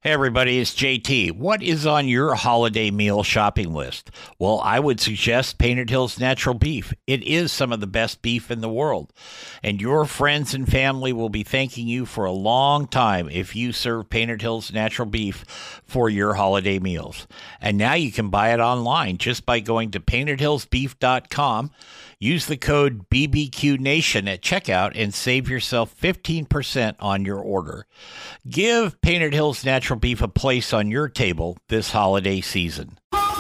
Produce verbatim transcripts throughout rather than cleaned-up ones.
Hey everybody, it's J T. What is on your holiday meal shopping list? Well, I would suggest Painted Hills Natural Beef. It is some of the best beef in the world, and your friends and family will be thanking you for a long time if you serve Painted Hills Natural Beef for your holiday meals. And now you can buy it online just by going to painted hills beef dot com. Use the code B B Q Nation at checkout and save yourself fifteen percent on your order. Give Painted Hills Natural Beef a place on your table this holiday season.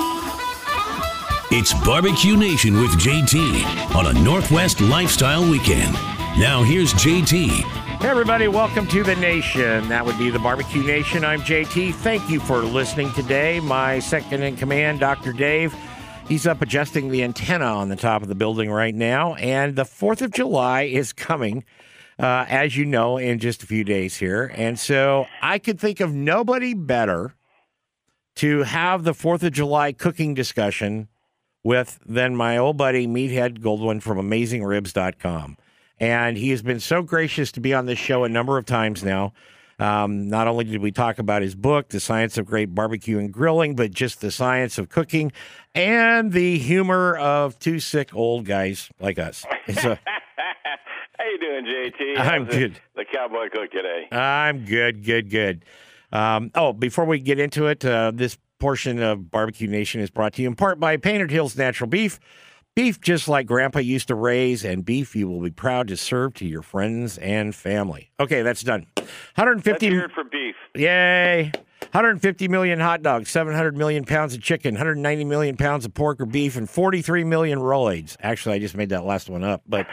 It's Barbecue Nation with J T on a Northwest Lifestyle Weekend. Now here's J T. Hey everybody, welcome to the nation. That would be the Barbecue Nation. I'm J T. Thank you for listening today. My second in command, Doctor Dave. He's up adjusting the antenna on the top of the building right now, and the fourth of July is coming, uh, as you know, in just a few days here. And so I could think of nobody better to have the fourth of July cooking discussion with than my old buddy, Meathead Goldwyn from amazing ribs dot com. And he has been so gracious to be on this show a number of times now. Um, not only did we talk about his book, The Science of Great Barbecue and Grilling, but just the science of cooking and the humor of two sick old guys like us. So, how you doing, J T? I'm How's good. The, the cowboy cook today. I'm good, good, good. Um, oh, before we get into it, uh, this portion of Barbecue Nation is brought to you in part by Painted Hills Natural Beef. Beef just like Grandpa used to raise, and beef you will be proud to serve to your friends and family. Okay, that's done. one hundred fifty Let's hear it for beef. Yay. one hundred fifty million hot dogs, seven hundred million pounds of chicken, one hundred ninety million pounds of pork or beef, and forty-three million Rolaids. Actually, I just made that last one up, but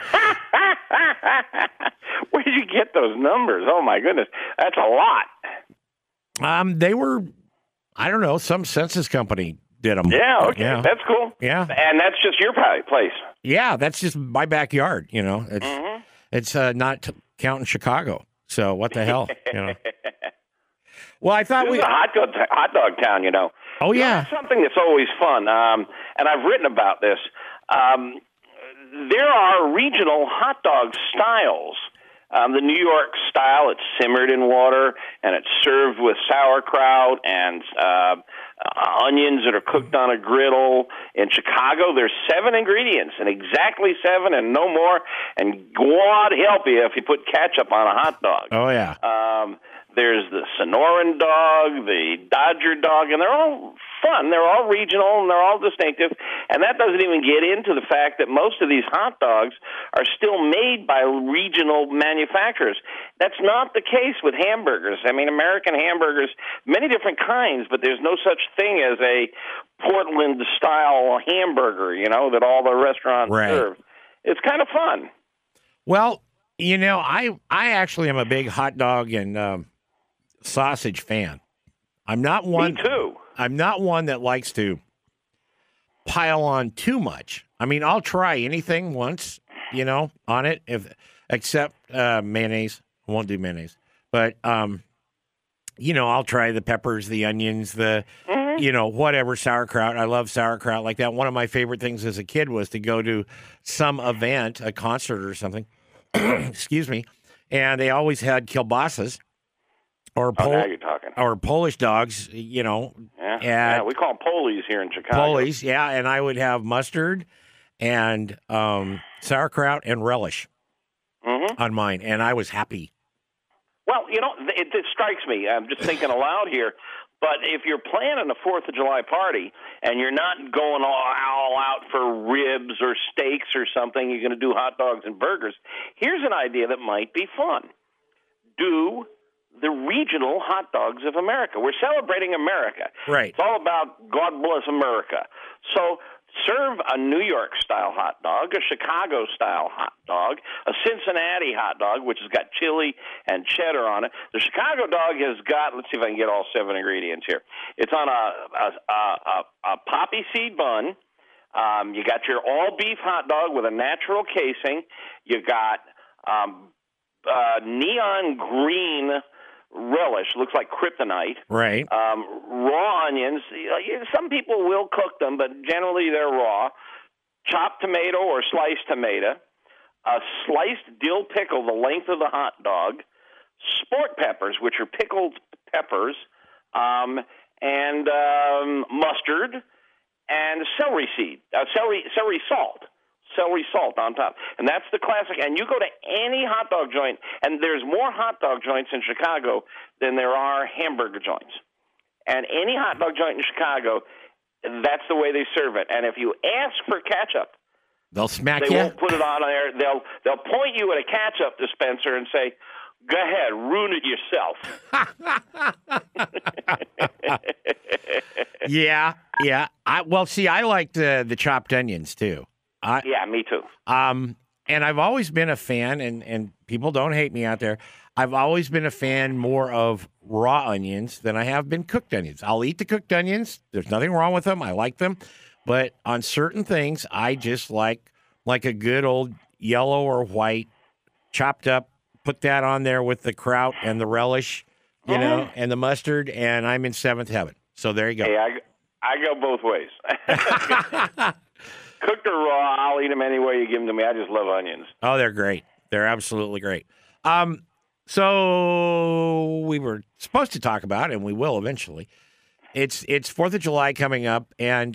where did you get those numbers? Oh, my goodness. That's a lot. um, they were, I don't know, some census company did them. Yeah, okay. Yeah. That's cool. Yeah. And that's just your place. Yeah, that's just my backyard, you know. It's Mm-hmm. it's uh, not t- counting Chicago. So what the hell, you know? Well, I thought This we is a hot dog, hot dog town, you know. Oh, You know, yeah. that's something that's always fun, um, and I've written about this. Um, there are regional hot dog styles. Um, the New York style, it's simmered in water, and it's served with sauerkraut and uh, uh, onions that are cooked on a griddle. In Chicago, there's seven ingredients, and exactly seven and no more, and God help you if you put ketchup on a hot dog. Oh, yeah. Um, there's the Sonoran dog, the Dodger dog, and they're all fun. They're all regional, and they're all distinctive. And that doesn't even get into the fact that most of these hot dogs are still made by regional manufacturers. That's not the case with hamburgers. I mean, American hamburgers, many different kinds, but there's no such thing as a Portland-style hamburger, you know, that all the restaurants Right. serve. It's kind of fun. Well, you know, I I actually am a big hot dog and um, sausage fan. I'm not one. Me too. I'm not one that likes to pile on too much. I mean, I'll try anything once, you know, on it, if except uh, mayonnaise. I won't do mayonnaise, but um, you know, I'll try the peppers, the onions, the Mm-hmm. you know, whatever, sauerkraut. I love sauerkraut like that. One of my favorite things as a kid was to go to some event, a concert or something. Excuse me, and they always had kielbasas or Oh, Pol- now you're talking. or Polish dogs, you know, Yeah, at yeah, we call them polies here in Chicago. Polish, yeah, and I would have mustard and um, sauerkraut and relish Mm-hmm. on mine, and I was happy. Well, you know, it, it strikes me. I'm just thinking aloud here. But if you're planning a Fourth of July party and you're not going all, all out for ribs or steaks or something, you're going to do hot dogs and burgers. Here's an idea that might be fun. Do the regional hot dogs of America. We're celebrating America. Right. It's all about God bless America. So serve a New York-style hot dog, a Chicago-style hot dog, a Cincinnati hot dog, which has got chili and cheddar on it. The Chicago dog has got, let's see if I can get all seven ingredients here. It's on a, a, a, a, a poppy seed bun. Um, you got your all-beef hot dog with a natural casing. You got um, uh, neon green relish, looks like kryptonite. Right. Um, raw onions. Some people will cook them, but generally they're raw. Chopped tomato or sliced tomato. A sliced dill pickle the length of the hot dog. Sport peppers, which are pickled peppers. um, and um, mustard, and celery seed, uh, celery celery salt. Celery salt on top. And that's the classic. And you go to any hot dog joint, and there's more hot dog joints in Chicago than there are hamburger joints. And any hot dog joint in Chicago, that's the way they serve it. And if you ask for ketchup, they'll smack they you. won't put it on there. They'll they'll point you at a ketchup dispenser and say, "Go ahead, ruin it yourself." yeah, yeah. I well, see, I like the the chopped onions too. I, yeah, me too. Um, and I've always been a fan, and, and people don't hate me out there. I've always been a fan more of raw onions than I have been cooked onions. I'll eat the cooked onions. There's nothing wrong with them. I like them. But on certain things, I just like like a good old yellow or white chopped up, put that on there with the kraut and the relish, you uh-huh. know, and the mustard, and I'm in seventh heaven. So there you go. Hey, I, I go both ways. Cooked or raw, I'll eat them any way you give them to me. I just love onions. Oh, they're great. They're absolutely great. Um, so we were supposed to talk about, and we will eventually. It's it's Fourth of July coming up, and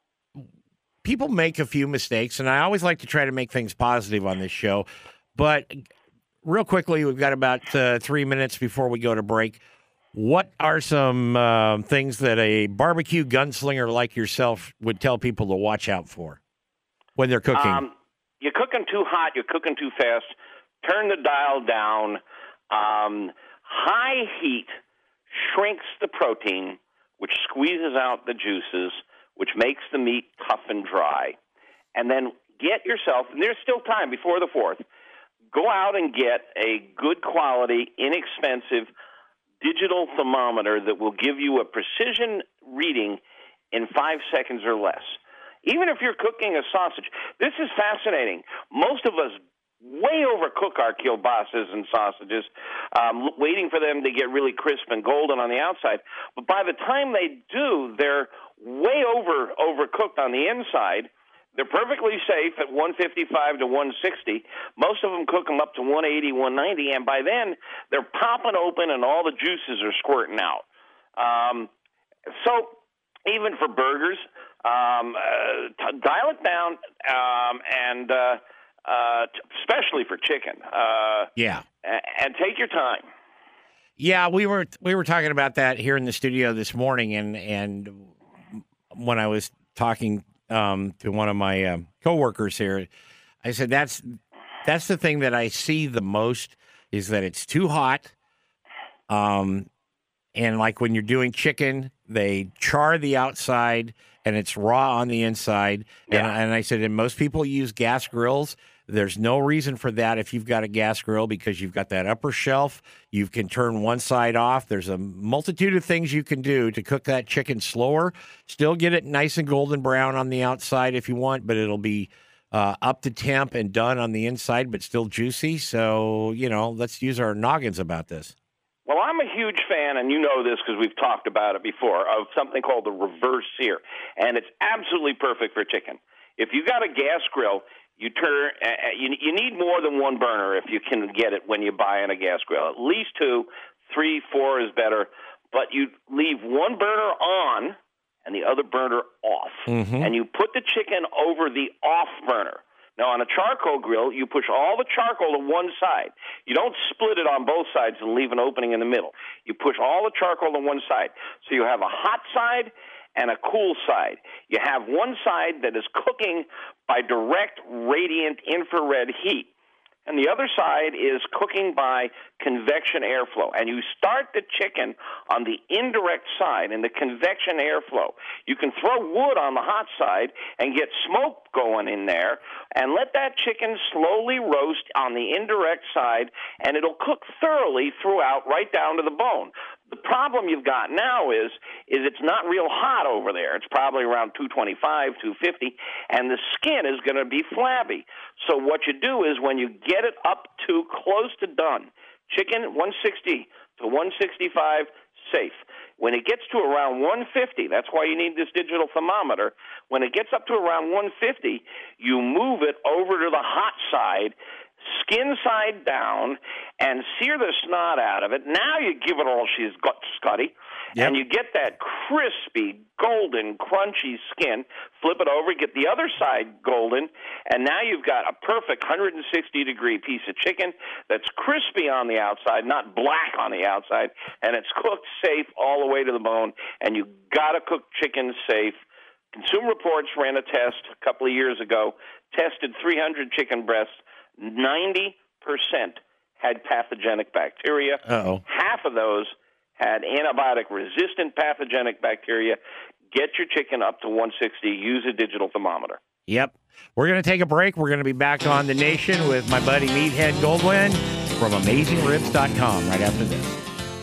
people make a few mistakes, and I always like to try to make things positive on this show. But real quickly, we've got about uh, three minutes before we go to break. What are some uh, things that a barbecue gunslinger like yourself would tell people to watch out for when they're cooking? Um, you're cooking too hot. You're cooking too fast. Turn the dial down. Um, high heat shrinks the protein, which squeezes out the juices, which makes the meat tough and dry. And then get yourself, and there's still time before the fourth, go out and get a good quality, inexpensive digital thermometer that will give you a precision reading in five seconds or less. Even if you're cooking a sausage, this is fascinating. Most of us way overcook our kielbases and sausages, um, waiting for them to get really crisp and golden on the outside. But by the time they do, they're way over overcooked on the inside. They're perfectly safe at one fifty-five to one sixty. Most of them cook them up to one eighty, one ninety, and by then they're popping open and all the juices are squirting out. Um, so even for burgers, um, uh, t- dial it down, um, and uh, uh, t- especially for chicken. Uh, yeah, and, and take your time. Yeah, we were we were talking about that here in the studio this morning, and and when I was talking um, to one of my um, coworkers here, I said that's that's the thing that I see the most is that it's too hot. Um, and like when you're doing chicken, they char the outside and it's raw on the inside. Yeah. And, and I said, and most people use gas grills. There's no reason for that if you've got a gas grill because you've got that upper shelf. You can turn one side off. There's a multitude of things you can do to cook that chicken slower. Still get it nice and golden brown on the outside if you want, but it'll be uh, up to temp and done on the inside, but still juicy. So, you know, let's use our noggins about this. Well, I'm a huge fan, and you know this because we've talked about it before, of something called the reverse sear, and it's absolutely perfect for chicken. If you got a gas grill, you turn. Uh, you, you need more than one burner if you can get it when you buy in a gas grill. At least two, three, four is better. But you leave one burner on and the other burner off, mm-hmm. and you put the chicken over the off burner. Now, on a charcoal grill, you push all the charcoal to one side. You don't split it on both sides and leave an opening in the middle. You push all the charcoal to one side. So you have a hot side and a cool side. You have one side that is cooking by direct radiant infrared heat, and the other side is cooking by convection airflow. And you start the chicken on the indirect side in the convection airflow. You can throw wood on the hot side and get smoke going in there and let that chicken slowly roast on the indirect side, and it'll cook thoroughly throughout right down to the bone. The problem you've got now is is it's not real hot over there. It's probably around two twenty-five, two fifty, and the skin is going to be flabby. So what you do is when you get it up to close to done, chicken one sixty to one sixty-five, safe. When it gets to around one fifty, that's why you need this digital thermometer. When it gets up to around one fifty, you move it over to the hot side, skin side down, and sear the snot out of it. Now you give it all she's got, Scotty, Yep. And you get that crispy, golden, crunchy skin. Flip it over, get the other side golden, and now you've got a perfect one hundred sixty degree piece of chicken that's crispy on the outside, not black on the outside, and it's cooked safe all the way to the bone. And you got to cook chicken safe. Consumer Reports ran a test a couple of years ago, tested three hundred chicken breasts. ninety percent had pathogenic bacteria. Uh-oh. Half of those had antibiotic-resistant pathogenic bacteria. Get your chicken up to one sixty. Use a digital thermometer. Yep. We're going to take a break. We're going to be back on The Nation with my buddy Meathead Goldwyn from amazing ribs dot com right after this.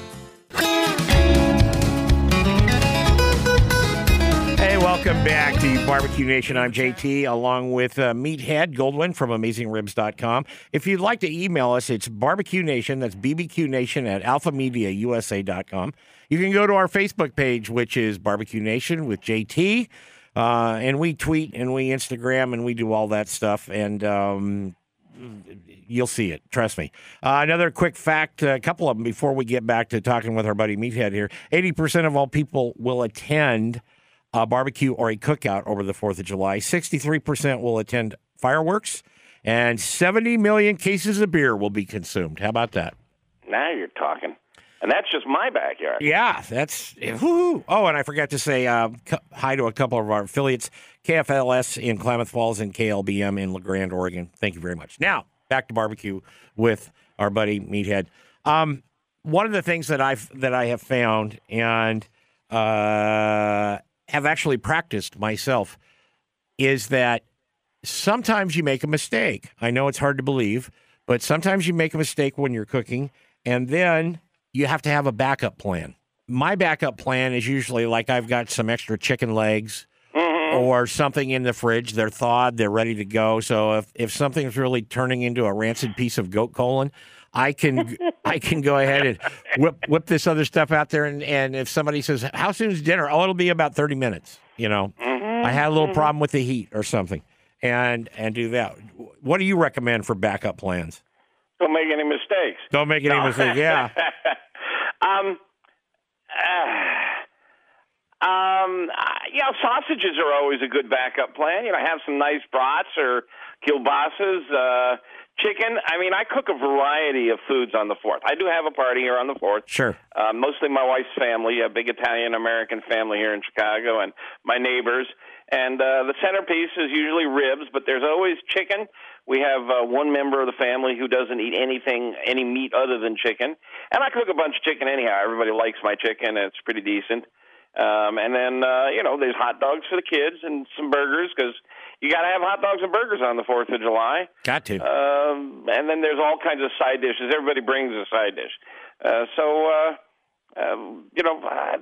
Hey, welcome back to Barbecue Nation. I'm J T, along with uh, Meathead Goldwyn from amazing ribs dot com. If you'd like to email us, it's Barbecue Nation. That's B B Q Nation at alpha media u s a dot com. You can go to our Facebook page, which is Barbecue Nation with J T. Uh, and we tweet and we Instagram and we do all that stuff. And um, you'll see it. Trust me. Uh, another quick fact, a couple of them before we get back to talking with our buddy Meathead here. eighty percent of all people will attend a barbecue or a cookout over the fourth of July. sixty-three percent will attend fireworks, and seventy million cases of beer will be consumed. How about that? Now you're talking. And that's just my backyard. Yeah, that's woo-hoo. Oh, and I forgot to say uh, hi to a couple of our affiliates, K F L S in Klamath Falls and K L B M in LeGrand, Oregon. Thank you very much. Now, back to barbecue with our buddy Meathead. Um, one of the things that I've that I have found and uh, have actually practiced myself is that sometimes you make a mistake. I know it's hard to believe, but sometimes you make a mistake when you're cooking, and then you have to have a backup plan. My backup plan is usually like I've got some extra chicken legs mm-hmm. or something in the fridge. They're thawed. They're ready to go. So if, if something's really turning into a rancid piece of goat colon, I can I can go ahead and whip whip this other stuff out there. And, and if somebody says, how soon is dinner? Oh, it'll be about thirty minutes. You know, mm-hmm. I had a little mm-hmm. problem with the heat or something. And and do that. What do you recommend for backup plans? Don't make any mistakes. Don't make any no. mistakes, yeah. um, uh, um, you know, sausages are always a good backup plan. You know, have some nice brats or kielbasa's, uh, chicken. I mean, I cook a variety of foods on the fourth. I do have a party here on the fourth. Sure. Uh, mostly my wife's family, a big Italian-American family here in Chicago, and my neighbors. And uh, the centerpiece is usually ribs, but there's always chicken. We have uh, one member of the family who doesn't eat anything, any meat other than chicken. And I cook a bunch of chicken anyhow. Everybody likes my chicken. It's pretty decent. Um, and then, uh, you know, there's hot dogs for the kids and some burgers because you got to have hot dogs and burgers on the fourth of July. Got to. Um, and then there's all kinds of side dishes. Everybody brings a side dish. Uh, so, uh, uh, you know,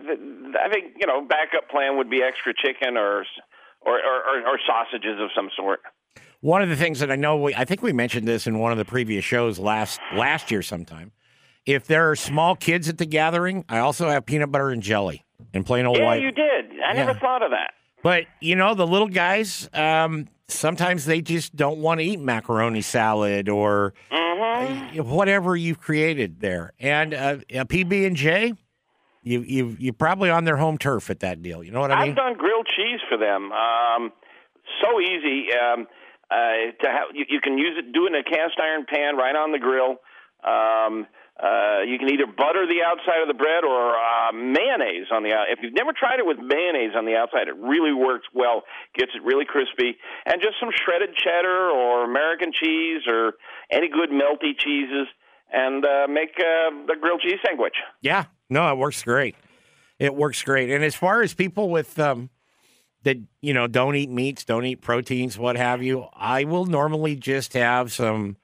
I think, you know, backup plan would be extra chicken or or, or, or sausages of some sort. One of the things that I know, we, I think we mentioned this in one of the previous shows last last year sometime. If there are small kids at the gathering, I also have peanut butter and jelly and plain old yeah, white. Yeah, you did. I yeah. never thought of that. But, you know, the little guys, um, sometimes they just don't want to eat macaroni salad or mm-hmm. uh, whatever you've created there. And uh, a P B and J, you, you, you're probably on their home turf at that deal. You know what I mean? I've done grilled cheese for them. Um, so easy. Um, uh, to have, you, you can use it, do it in a cast iron pan right on the grill. Um, uh, you can either butter the outside of the bread or uh, mayonnaise on the outside. If you've never tried it with mayonnaise on the outside, it really works well, gets it really crispy. And just some shredded cheddar or American cheese or any good melty cheeses and uh, make uh, the grilled cheese sandwich. Yeah, no, it works great. It works great. And as far as people with um, that, you know, don't eat meats, don't eat proteins, what have you, I will normally just have some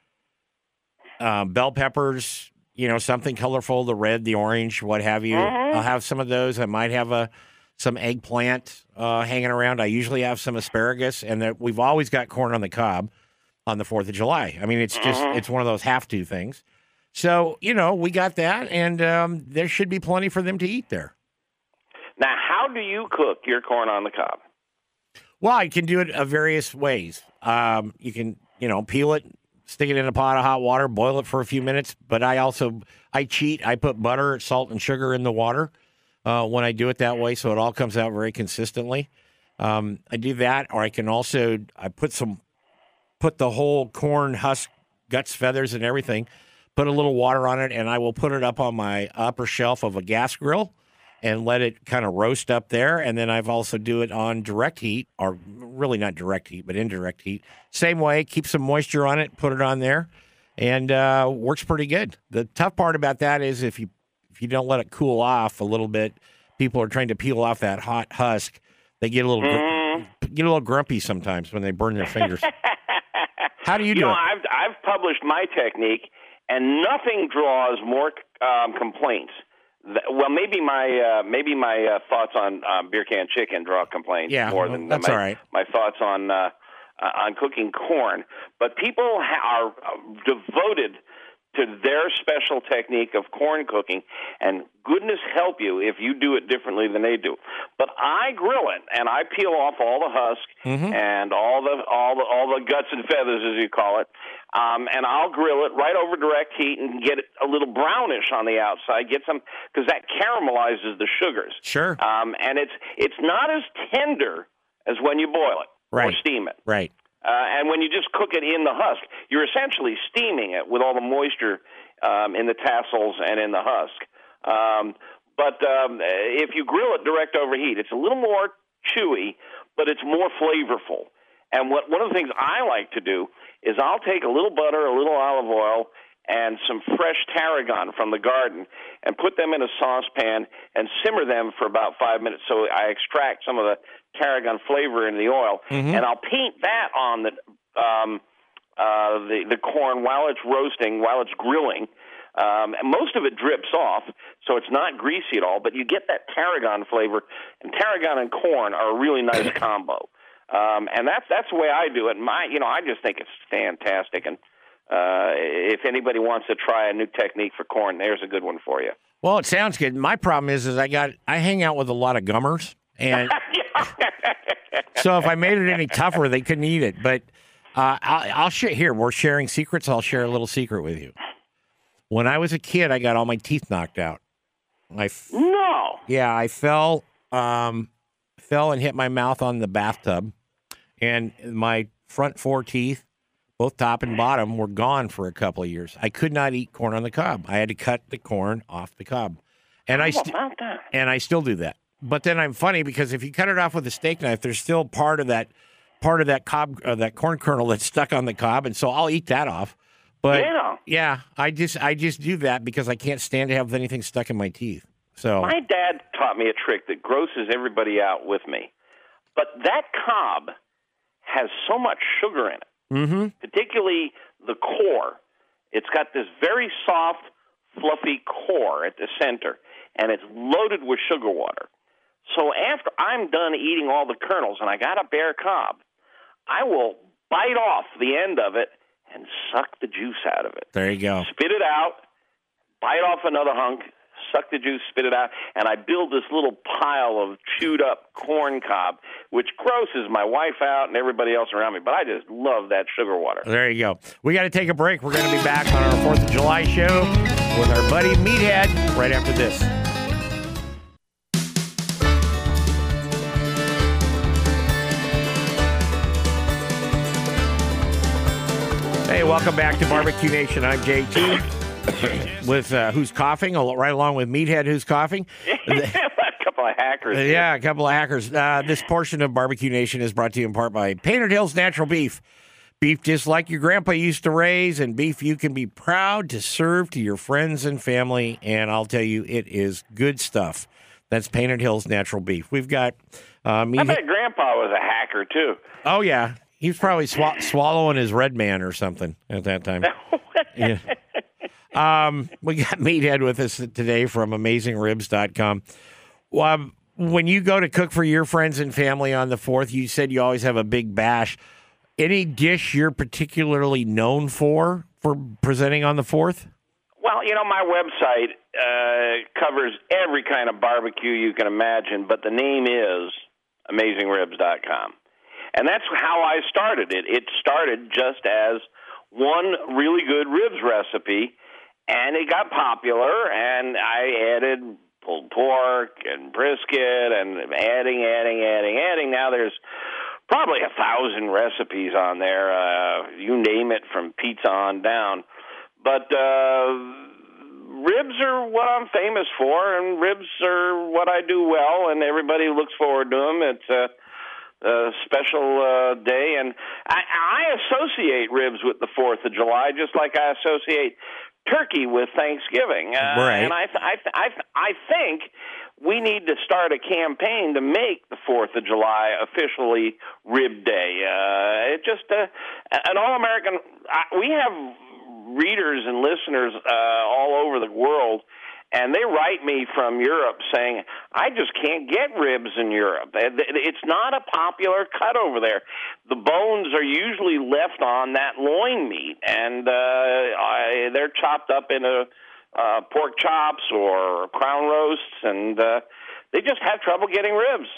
uh, bell peppers, you know, something colorful, the red, the orange, what have you. Mm-hmm. I'll have some of those. I might have a some eggplant uh, hanging around. I usually have some asparagus, and that we've always got corn on the cob on the fourth of July. I mean, it's just, mm-hmm. it's one of those have-to things. So, you know, we got that, and um, there should be plenty for them to eat there. Now, how do you cook your corn on the cob? Well, you can do it uh, various ways. Um, you can, you know, peel it, stick it in a pot of hot water, boil it for a few minutes. But I also, I cheat. I put butter, salt, and sugar in the water uh, when I do it that way, so it all comes out very consistently. Um, I do that, or I can also I put some put the whole corn husk, guts, feathers, and everything. Put a little water on it, and I will put it up on my upper shelf of a gas grill and let it kind of roast up there. And then I've also do it on direct heat, or really not direct heat, but indirect heat. Same way, keep some moisture on it, put it on there, and uh, works pretty good. The tough part about that is if you if you don't let it cool off a little bit, people are trying to peel off that hot husk. They get a little mm. get a little grumpy sometimes when they burn their fingers. How do you, you do know, it? I've I've published my technique, and nothing draws more um, complaints. Well, maybe my uh, maybe my uh, thoughts on uh, beer can chicken draw complaints yeah, more than that's my, all right. my thoughts on uh, uh, on cooking corn. But people ha- are devoted to their special technique of corn cooking, and goodness help you if you do it differently than they do. But I grill it, and I peel off all the husk mm-hmm. and all the all the all the guts and feathers, as you call it, um, and I'll grill it right over direct heat and get it a little brownish on the outside. Get some because that caramelizes the sugars. Sure. Um, and it's it's not as tender as when you boil it right. or steam it. Right. Uh, and when you just cook it in the husk, you're essentially steaming it with all the moisture um, in the tassels and in the husk. Um, but um, if you grill it direct over heat, it's a little more chewy, but it's more flavorful. And what one of the things I like to do is I'll take a little butter, a little olive oil, and some fresh tarragon from the garden and put them in a saucepan and simmer them for about five minutes so I extract some of the tarragon flavor in the oil. Mm-hmm. And I'll paint that on the um, uh, the, the corn while it's roasting, while it's grilling. Um, and most of it drips off, so it's not greasy at all, but you get that tarragon flavor, and tarragon and corn are a really nice combo. Um, and that's that's the way I do it. My, you know, I just think it's fantastic, and Uh, if anybody wants to try a new technique for corn, there's a good one for you. Well, it sounds good. My problem is, is I got I hang out with a lot of gummers, and so if I made it any tougher, they couldn't eat it. But uh, I'll, I'll share here. We're sharing secrets. I'll share a little secret with you. When I was a kid, I got all my teeth knocked out. I f- no. Yeah, I fell, um, fell and hit my mouth on the bathtub, and my front four teeth, both top and bottom, were gone for a couple of years. I could not eat corn on the cob. I had to cut the corn off the cob, and I st- about that? and I still do that. But then I'm funny because if you cut it off with a steak knife, there's still part of that part of that cob, uh, that corn kernel that's stuck on the cob, and so I'll eat that off. But yeah. yeah, I just I just do that because I can't stand to have anything stuck in my teeth. So my dad taught me a trick that grosses everybody out with me, but that cob has so much sugar in it. Mm-hmm. Particularly the core. It's got this very soft, fluffy core at the center, and it's loaded with sugar water. So after I'm done eating all the kernels and I got a bare cob, I will bite off the end of it and suck the juice out of it. There you go. Spit it out, bite off another hunk, suck the juice, spit it out, and I build this little pile of chewed up corn cob, which grosses my wife out and everybody else around me. But I just love that sugar water. There you go. We got to take a break. We're going to be back on our fourth of July show with our buddy Meathead right after this. Hey, welcome back to Barbecue Nation. I'm J T. With uh, Who's Coughing, right along with Meathead, Who's Coughing. A couple of hackers. Yeah, a couple of hackers. Uh, this portion of Barbecue Nation is brought to you in part by Painted Hills Natural Beef. Beef just like your grandpa used to raise, and beef you can be proud to serve to your friends and family. And I'll tell you, it is good stuff. That's Painted Hills Natural Beef. We've got uh, Meathead. I bet Grandpa was a hacker, too. Oh, yeah. He was probably sw- swallowing his Red Man or something at that time. Yeah. Um, we got Meathead with us today from amazing ribs dot com. Um, when you go to cook for your friends and family on the fourth, you said you always have a big bash. Any dish you're particularly known for, for presenting on the fourth? Well, you know, my website uh, covers every kind of barbecue you can imagine, but the name is amazing ribs dot com. And that's how I started it. It started just as one really good ribs recipe, and it got popular, and I added pulled pork and brisket and adding, adding, adding, adding. Now there's probably a thousand recipes on there. Uh, you name it, from pizza on down. But uh, ribs are what I'm famous for, and ribs are what I do well, and everybody looks forward to them. It's a, a special uh, day, and I, I associate ribs with the fourth of July, just like I associate turkey with Thanksgiving. Uh, right. And I, th- I, th- I, th- I think we need to start a campaign to make the fourth of July officially Rib Day. Uh, it just, uh, an all-American, I, we have readers and listeners uh, all over the world, and they write me from Europe saying, I just can't get ribs in Europe. It's not a popular cut over there. The bones are usually left on that loin meat, and uh, I, they're chopped up into uh, pork chops or crown roasts, and uh, they just have trouble getting ribs.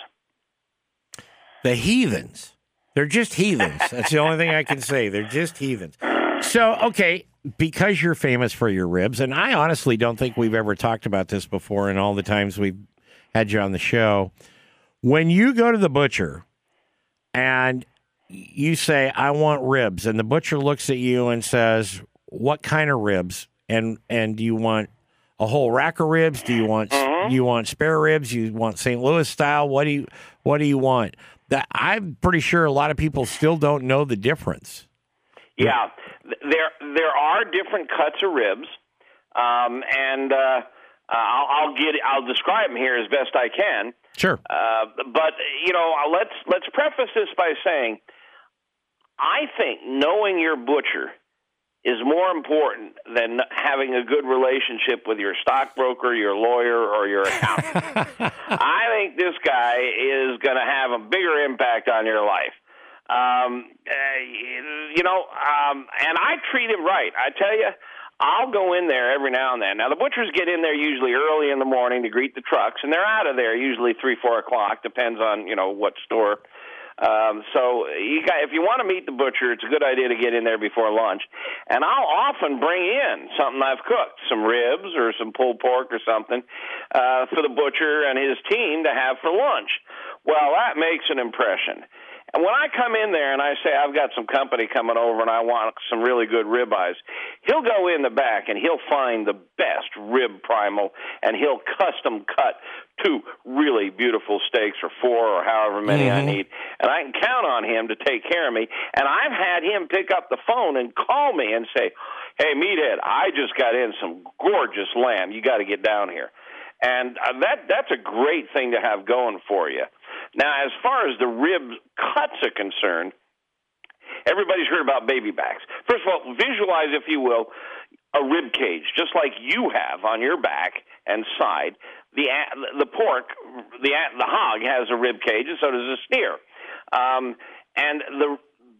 The heathens. They're just heathens. That's the only thing I can say. They're just heathens. So, okay, because you're famous for your ribs, and I honestly don't think we've ever talked about this before in all the times we've had you on the show. When you go to the butcher and you say, I want ribs, and the butcher looks at you and says, what kind of ribs? And and do you want a whole rack of ribs? Do you want mm-hmm. you want spare ribs? You want Saint Louis style? What do you what do you want? That I'm pretty sure a lot of people still don't know the difference. Yeah, there there are different cuts of ribs, um, and uh, I'll, I'll get I'll describe them here as best I can. Sure. Uh, but you know, let's let's preface this by saying, I think knowing your butcher is more important than having a good relationship with your stockbroker, your lawyer, or your accountant. I think this guy is going to have a bigger impact on your life. Um, uh, you know, um, and I treat him right. I tell you, I'll go in there every now and then. Now, the butchers get in there usually early in the morning to greet the trucks, and they're out of there usually three, four o'clock, depends on, you know, what store. Um, so you got, if you want to meet the butcher, it's a good idea to get in there before lunch. And I'll often bring in something I've cooked, some ribs or some pulled pork or something, uh, for the butcher and his team to have for lunch. Well, that makes an impression. And when I come in there and I say, I've got some company coming over and I want some really good ribeyes, he'll go in the back and he'll find the best rib primal, and he'll custom cut two really beautiful steaks, or four, or however many mm-hmm. I need. And I can count on him to take care of me. And I've had him pick up the phone and call me and say, hey, Meathead, I just got in some gorgeous lamb. You got to get down here. And that that's a great thing to have going for you. Now, as far as the rib cuts are concerned, everybody's heard about baby backs. First of all, visualize, if you will, a rib cage, just like you have on your back and side. The the pork, the the hog has a rib cage, and so does the steer. Um, and the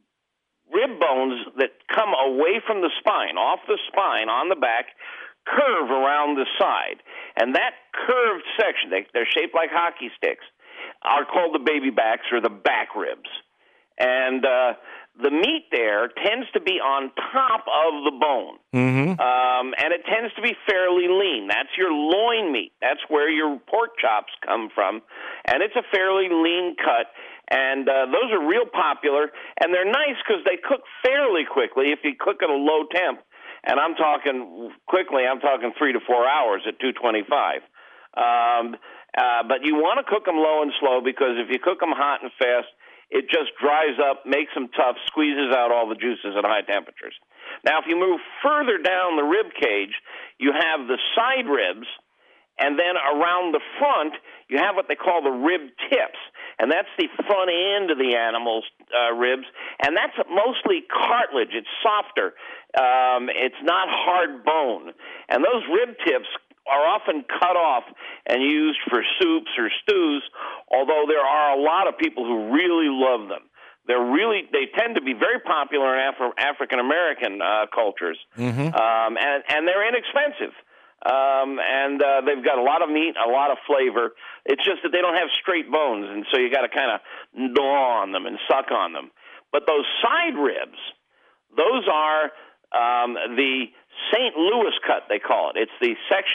rib bones that come away from the spine, off the spine, on the back, curve around the side. And that curved section, they, they're shaped like hockey sticks, are called the baby backs, or the back ribs. And uh, the meat there tends to be on top of the bone. Mm-hmm. Um, and it tends to be fairly lean. That's your loin meat. That's where your pork chops come from. And it's a fairly lean cut. And uh, those are real popular. And they're nice because they cook fairly quickly if you cook at a low temp. And I'm talking quickly, I'm talking three to four hours at two twenty-five. Um, uh, but you want to cook them low and slow, because if you cook them hot and fast, it just dries up, makes them tough, squeezes out all the juices at high temperatures. Now, if you move further down the rib cage, you have the side ribs, and then around the front, you have what they call the rib tips, and that's the front end of the animal's uh, ribs, and that's mostly cartilage. It's softer. Um, it's not hard bone. And those rib tips are often cut off and used for soups or stews, although there are a lot of people who really love them. They're really, they tend to be very popular in Afro, African-American uh, cultures, mm-hmm. um, and, and they're inexpensive. Um, and uh, they've got a lot of meat, a lot of flavor. It's just that they don't have straight bones, and so you got to kind of gnaw on them and suck on them. But those side ribs, those are um, the Saint Louis cut, they call it. It's the section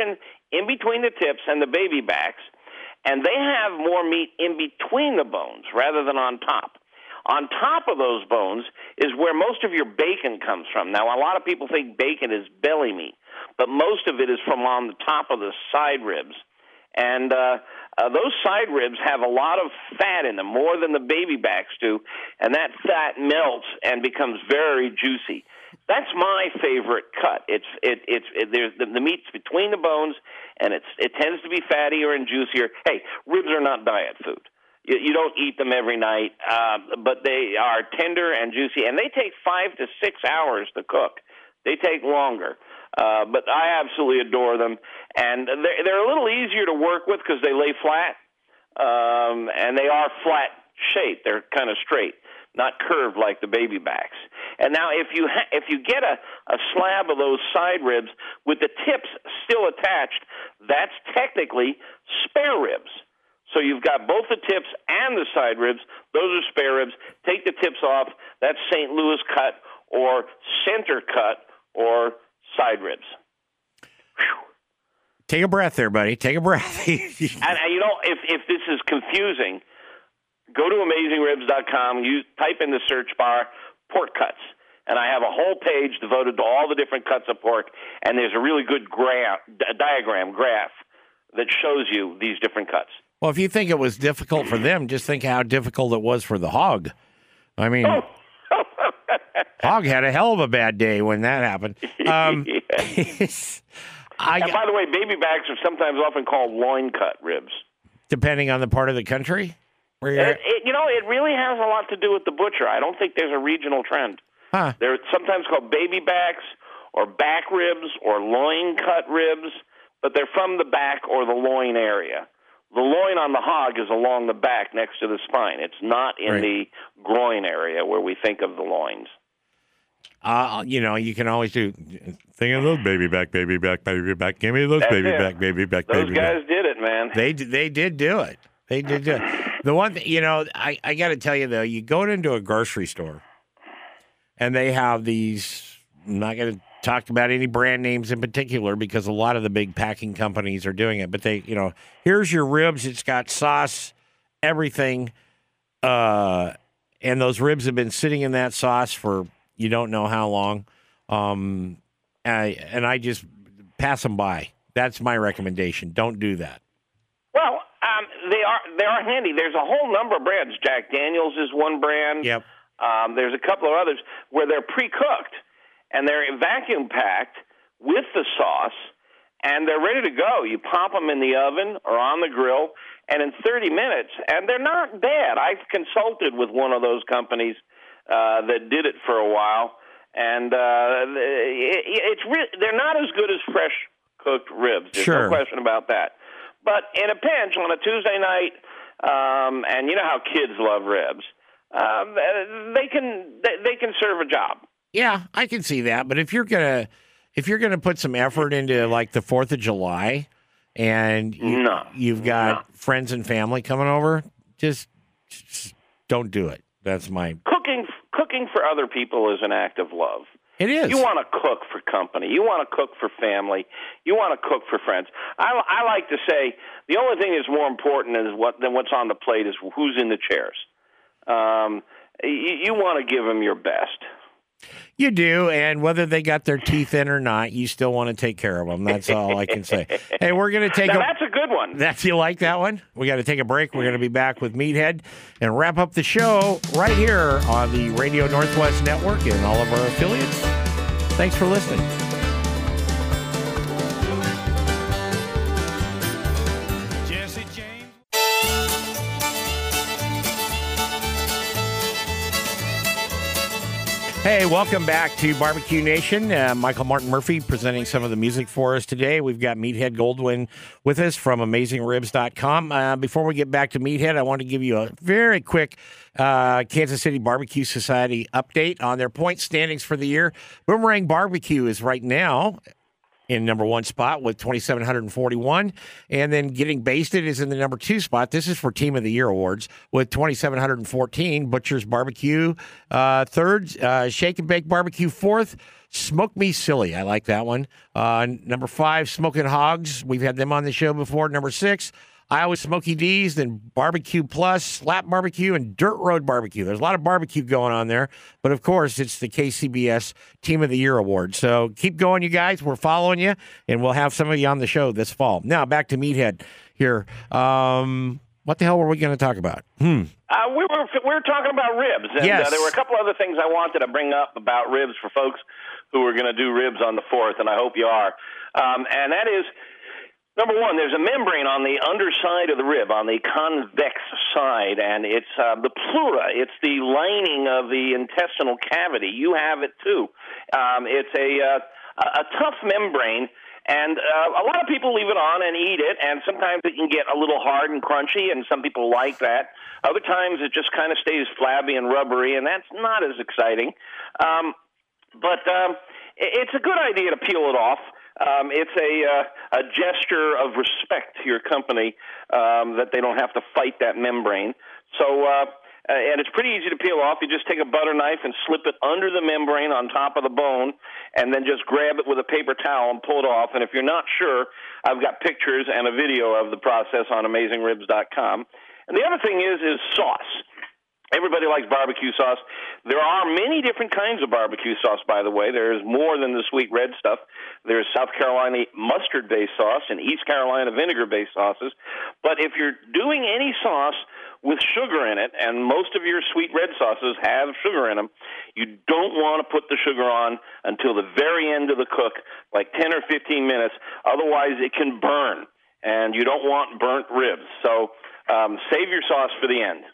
in between the tips and the baby backs, and they have more meat in between the bones rather than on top. On top of those bones is where most of your bacon comes from. Now, a lot of people think bacon is belly meat, but most of it is from on the top of the side ribs. And uh, uh, those side ribs have a lot of fat in them, more than the baby backs do, and that fat melts and becomes very juicy. That's my favorite cut. It's it it's it, there's the, the meat's between the bones, and it's it tends to be fattier and juicier. Hey, ribs are not diet food. You, you don't eat them every night, uh, but they are tender and juicy, and they take five to six hours to cook. They take longer, uh, but I absolutely adore them, and they're, they're a little easier to work with because they lay flat, um, and they are flat shaped. They're kind of straight, not curved like the baby backs. And now if you ha- if you get a, a slab of those side ribs with the tips still attached, that's technically spare ribs. So you've got both the tips and the side ribs. Those are spare ribs. Take the tips off. That's Saint Louis cut or center cut or side ribs. Whew. Take a breath there, buddy. Take a breath. and, and you know, if if this is confusing, go to amazing ribs dot com, use, type in the search bar, pork cuts, and I have a whole page devoted to all the different cuts of pork, and there's a really good graph, diagram, graph, that shows you these different cuts. Well, if you think it was difficult for them, just think how difficult it was for the hog. I mean, Oh. hog had a hell of a bad day when that happened. Um, I, And by the way, baby backs are sometimes often called loin cut ribs. depending on the part of the country? Where you're It, it, you know, it really has a lot to do with the butcher. I don't think there's a regional trend. Huh. They're sometimes called baby backs or back ribs or loin cut ribs, but they're from the back or the loin area. The loin on the hog is along the back next to the spine. It's not in Right. the groin area where we think of the loins. Uh, you know, you can always do, think of those baby back, baby back, baby back. Give me those That's baby it. back, baby back, Those baby guys back. did it, man. They d- they did do it. They did do it. The one thing, you know, I, I got to tell you, though, you go into a grocery store and they have these, I'm not going to talk about any brand names in particular because a lot of the big packing companies are doing it, but they, you know, here's your ribs. It's got sauce, everything. Uh, and those ribs have been sitting in that sauce for you don't know how long. Um, I, and I just pass them by. That's my recommendation. Don't do that. Well, um, they are they are handy. There's a whole number of brands. Jack Daniels is one brand. Yep. Um, there's a couple of others where they're pre-cooked and they're vacuum packed with the sauce, and they're ready to go. You pop them in the oven or on the grill, and in thirty minutes, and they're not bad. I've consulted with one of those companies uh, that did it for a while, and uh, it, it's re- they're not as good as fresh cooked ribs. There's Sure. no question about that. But in a pinch on a Tuesday night, um, and you know how kids love ribs, um, they can they, they can serve a job. Yeah, I can see that. But if you're gonna if you're gonna put some effort into like the Fourth of July, and you, No. you've got friends and family coming over, just, just don't do it. That's my. Cooking cooking for other people is an act of love. It is. You want to cook for company. You want to cook for family. You want to cook for friends. I, I like to say the only thing that's more important is what than what's on the plate is who's in the chairs. Um, you, you want to give them your best. You do, and whether they got their teeth in or not, you still want to take care of them. That's all I can say. Hey, we're going to take Now a. that's a good one. That's you like that one? We got to take a break. We're going to be back with Meathead and wrap up the show right here on the Radio Northwest Network and all of our affiliates. Thanks for listening. Jesse James. Hey, welcome back to Barbecue Nation. Uh, Michael Martin Murphy presenting some of the music for us today. We've got Meathead Goldwyn with us from amazing ribs dot com. Uh, before we get back to Meathead, I want to give you a very quick uh, Kansas City Barbecue Society update on their point standings for the year. Boomerang Barbecue is right now in number one spot with two thousand seven hundred forty-one. And then Getting Basted is in the number two spot. This is for Team of the Year awards with two thousand seven hundred fourteen. Butcher's Barbecue uh, third. Uh, Shake and Bake Barbecue fourth. Smoke Me Silly. I like that one. Uh, number five, Smoking Hogs. We've had them on the show before. Number six, Iowa Smoky D's, then Barbecue Plus, Slap Barbecue, and Dirt Road Barbecue. There's a lot of barbecue going on there. But, of course, it's the K C B S Team of the Year Award. So keep going, you guys. We're following you, and we'll have some of you on the show this fall. Now, back to Meathead here. Um, what the hell were we going to talk about? Hmm. Uh, we were we were talking about ribs, and Yes. uh, there were a couple other things I wanted to bring up about ribs for folks who are going to do ribs on the fourth, and I hope you are. Um, and that is, number one, there's a membrane on the underside of the rib, on the convex side, and it's uh, the pleura. It's the lining of the intestinal cavity. You have it too. Um, it's a uh, a tough membrane. And uh, a lot of people leave it on and eat it, and sometimes it can get a little hard and crunchy, and some people like that. Other times it just kind of stays flabby and rubbery, and that's not as exciting. Um, but um, it's a good idea to peel it off. Um, it's a, uh, a gesture of respect to your company um, that they don't have to fight that membrane. So, uh, and it's pretty easy to peel off. You just take a butter knife and slip it under the membrane on top of the bone, and then just grab it with a paper towel and pull it off. And if you're not sure, I've got pictures and a video of the process on amazing ribs dot com. And the other thing is, is sauce. Everybody likes barbecue sauce. There are many different kinds of barbecue sauce, by the way. There's more than the sweet red stuff. There's South Carolina mustard-based sauce and East Carolina vinegar-based sauces. But if you're doing any sauce with sugar in it, and most of your sweet red sauces have sugar in them, you don't want to put the sugar on until the very end of the cook, like ten or fifteen minutes. Otherwise, it can burn, and you don't want burnt ribs. So um, save your sauce for the end.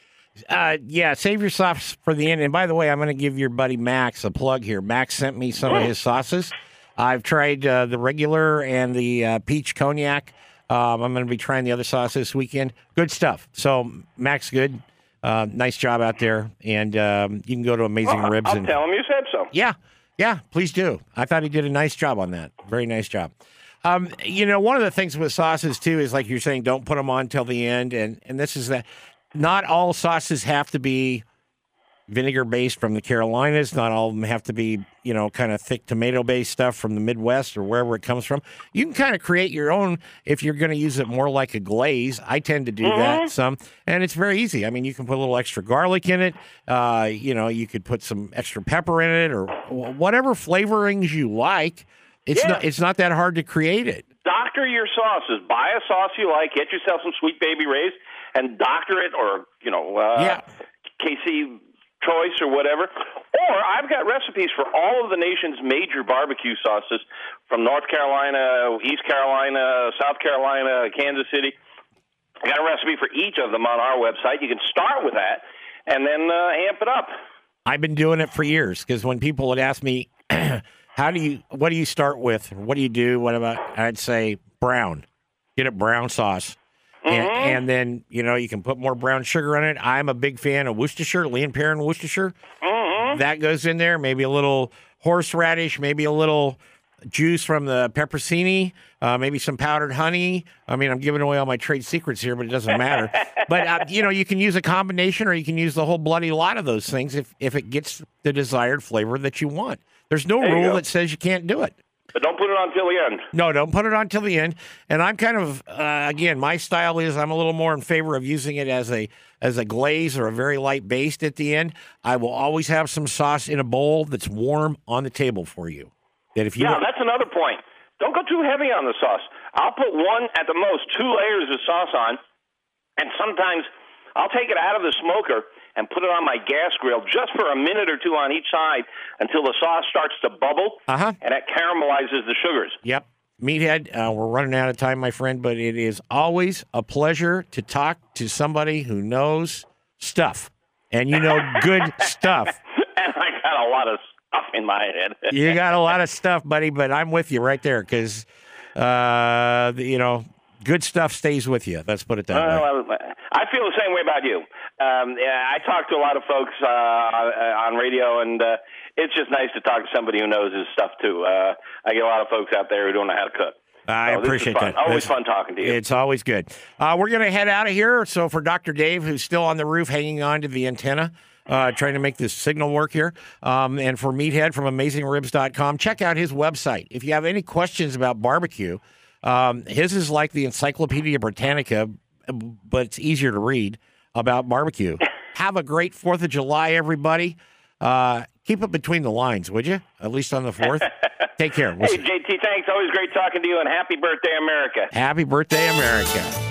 Uh, yeah, save your sauce for the end. And by the way, I'm going to give your buddy Max a plug here. Max sent me some of his sauces. I've tried uh, the regular and the uh, peach cognac. Um, I'm going to be trying the other sauce this weekend. Good stuff. So, Max, good. Uh, nice job out there. And um, you can go to Amazing Well, Ribs. I'll and tell him you said so. Yeah, yeah, please do. I thought he did a nice job on that. Very nice job. Um, you know, one of the things with sauces, too, is like you're saying, don't put them on till the end. And, and this is that. Not all sauces have to be vinegar-based from the Carolinas. Not all of them have to be, you know, kind of thick tomato-based stuff from the Midwest or wherever it comes from. You can kind of create your own if you're going to use it more like a glaze. I tend to do mm-hmm. that some, and it's very easy. I mean, you can put a little extra garlic in it. Uh, you know, you could put some extra pepper in it or whatever flavorings you like. It's yeah. not. It's not that hard to create it. Doctor your sauces. Buy a sauce you like. Get yourself some Sweet Baby Ray's and doctor it, or you know, uh, yeah. K C Choice or whatever. Or I've got recipes for all of the nation's major barbecue sauces from North Carolina, East Carolina, South Carolina, Kansas City. I got a recipe for each of them on our website. You can start with that and then uh, amp it up. I've been doing it for years because when people would ask me, how do you, what do you start with? What do you do? What about, I'd say brown. Get a brown sauce. And, mm-hmm. and then, you know, you can put more brown sugar in it. I'm a big fan of Worcestershire, Lea and Perrine Worcestershire. Mm-hmm. That goes in there. Maybe a little horseradish, maybe a little juice from the pepperoni, uh, maybe some powdered honey. I mean, I'm giving away all my trade secrets here, but it doesn't matter. But, uh, you know, you can use a combination or you can use the whole bloody lot of those things if, if it gets the desired flavor that you want. There's no there rule that says you can't do it. But don't put it on till the end. No, don't put it on till the end. And I'm kind of, uh, again, my style is I'm a little more in favor of using it as a as a glaze or a very light baste at the end. I will always have some sauce in a bowl that's warm on the table for you. That if you yeah, want- that's another point. Don't go too heavy on the sauce. I'll put one, at the most, two layers of sauce on, and sometimes I'll take it out of the smoker and put it on my gas grill just for a minute or two on each side until the sauce starts to bubble, uh-huh. and that caramelizes the sugars. Yep. Meathead, uh, we're running out of time, my friend, but it is always a pleasure to talk to somebody who knows stuff. And you know good stuff. And I got a lot of stuff in my head. You got a lot of stuff, buddy, but I'm with you right there because, uh, you know, good stuff stays with you. Let's put it that way. Well, I feel the same way about you. Um, yeah, I talk to a lot of folks uh, on radio, and uh, it's just nice to talk to somebody who knows his stuff, too. Uh, I get a lot of folks out there who don't know how to cook. I so appreciate that. Always it's, fun talking to you. It's always good. Uh, we're going to head out of here. So for Doctor Dave, who's still on the roof hanging on to the antenna, uh, trying to make this signal work here, um, and for Meathead from amazing ribs dot com, check out his website. If you have any questions about barbecue, um, his is like the Encyclopedia Britannica, but it's easier to read about barbecue. Have a great fourth of July, everybody. Uh, keep it between the lines, would you? At least on the fourth. Take care. We'll hey, J T, thanks. Always great talking to you, and happy birthday, America. Happy birthday, America.